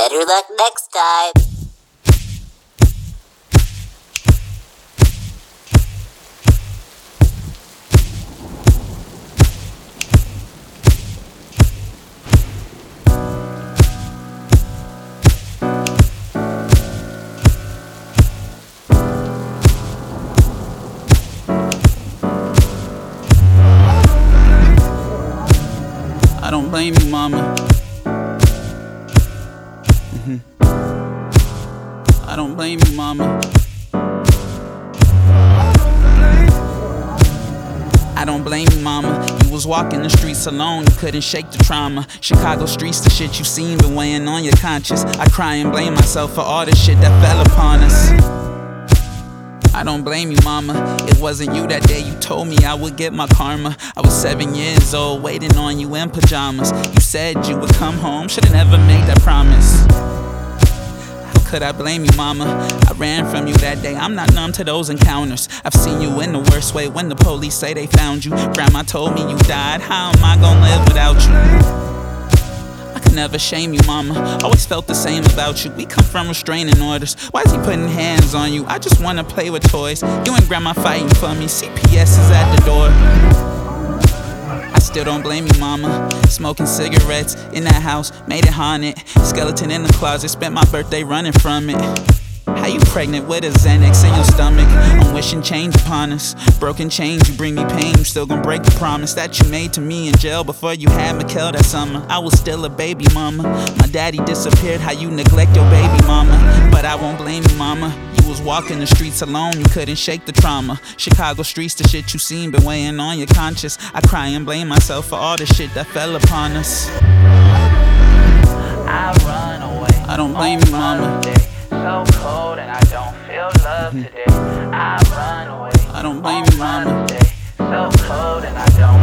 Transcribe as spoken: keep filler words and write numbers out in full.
Better luck next time. I don't blame you, mama. Mm-hmm. I don't blame you, mama. I don't blame you, mama. You was walking the streets alone, you couldn't shake the trauma. Chicago streets, the shit you seen been weighing on your conscience. I cry and blame myself for all the shit that fell upon us. I don't blame you, mama. It wasn't you that day you told me I would get my karma. I was seven years old, waiting on you in pajamas. You said you would come home, should've never made that promise. How could I blame you, mama? I ran from you that day, I'm not numb to those encounters. I've seen you in the worst way when the police say they found you. Grandma told me you died, how am I gonna live without you? I could never shame you, mama. Always felt the same about you. We come from restraining orders. Why is he putting hands on you? I just wanna play with toys. You and grandma fighting for me. C P S is at the door. I still don't blame you, mama. Smoking cigarettes in that house, made it haunted. Skeleton in the closet, spent my birthday running from it. How you pregnant with a Xanax in your stomach? I'm wishing change upon us. Broken chains, you bring me pain. You still gon' break the promise that you made to me in jail before you had Mikkel that summer. I was still a baby mama. My daddy disappeared, how you neglect your baby mama. But I won't blame you, mama. You was walking the streets alone, you couldn't shake the trauma. Chicago streets, the shit you seen been weighing on your conscience. I cry and blame myself for all the shit that fell upon us. I run away. I don't blame you, mama. So cold and I don't feel love today. I run away. I don't blame you, mama. So cold and I don't